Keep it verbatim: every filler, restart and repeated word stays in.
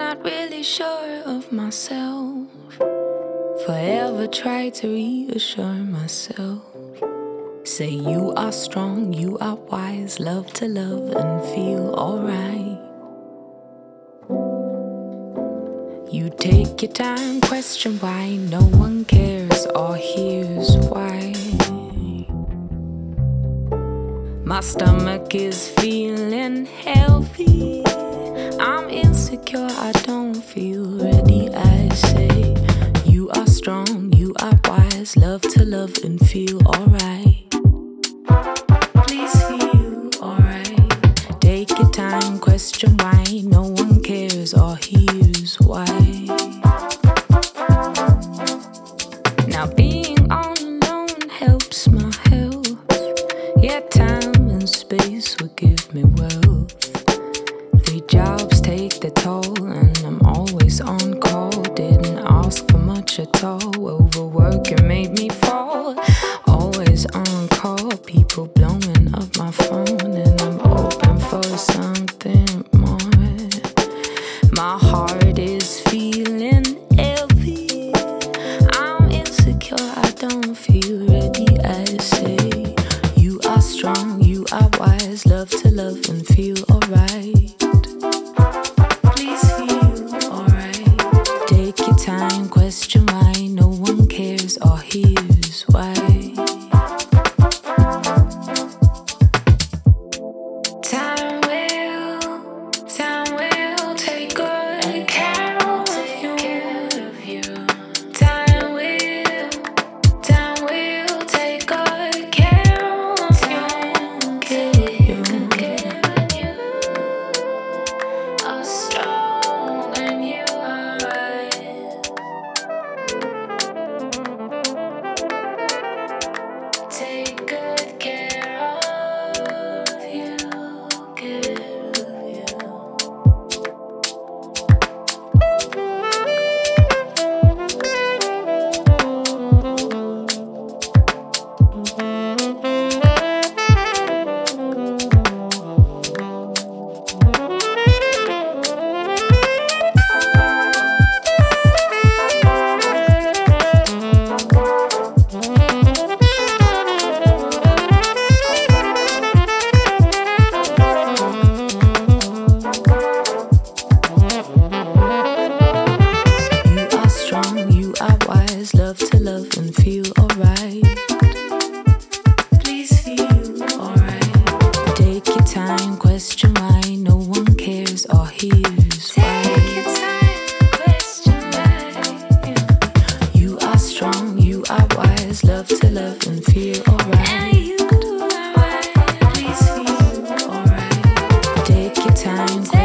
not really sure of myself. Forever try to reassure myself. Say you are strong, you are wise, love to love and feel alright. You take your time, question why no one cares or hears why. My stomach is feeling healthy. I'm insecure, I don't feel ready. I say you are strong, you are wise, love to love and feel alright. Please feel alright. Take your time, question why no one cares or hears why. Now being all alone helps my health. Yeah, time and space will give me wealth. Three jobs take the toll and I'm always on call. Didn't ask for much at all. Overworking made me fall. Always on call, people blowing up my phone, and I'm open for something more. My heart is feeling heavy. I'm insecure, I don't feel ready. I say you are strong, you are wise, love to love and feel alright. Please feel alright. Take your time, question why no one cares or hears why. Time will, time will take good care of you. Time will, time will take good care of you. You are strong and you are right. Take good care of you, care of you. You are strong, you are wise, love to love and feel alright. Please feel alright. Take your time, question why no one cares or hears why. Take your time, question why. You are strong, you are wise, love to love and feel alright. And you are right. Please feel alright. Take your time.